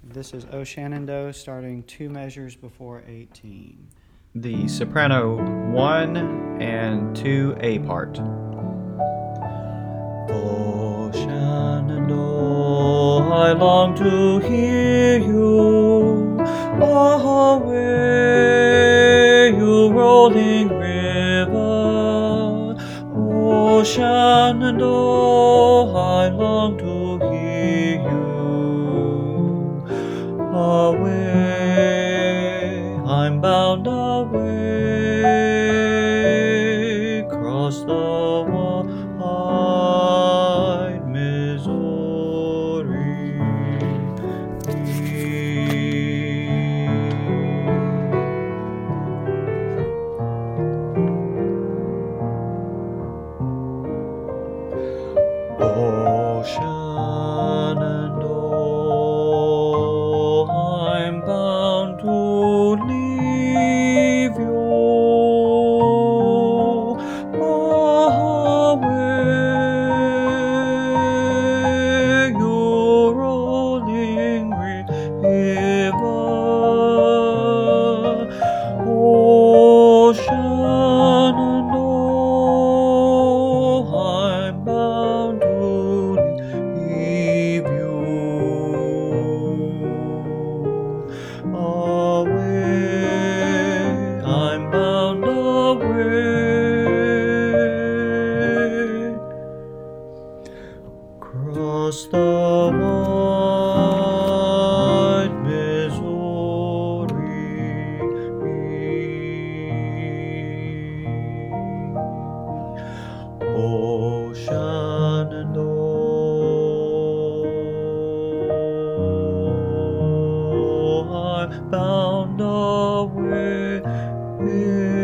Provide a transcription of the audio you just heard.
This is O Shenandoah starting 2 measures before 18. The soprano 1 and 2 A part. Oh, Shenandoah, I long to hear you. Away, you rolling river. Oh, Shenandoah, I long to hear you. Away, I'm bound away, across the wide Missouri. Oh, Shenandoah, I'm bound to leave you. Away, you rolling river. Oh, Shenandoah, I'm bound to leave you. Away, I'm bound away, across the wide Missouri. Oh, Shenandoah, I'm bound away.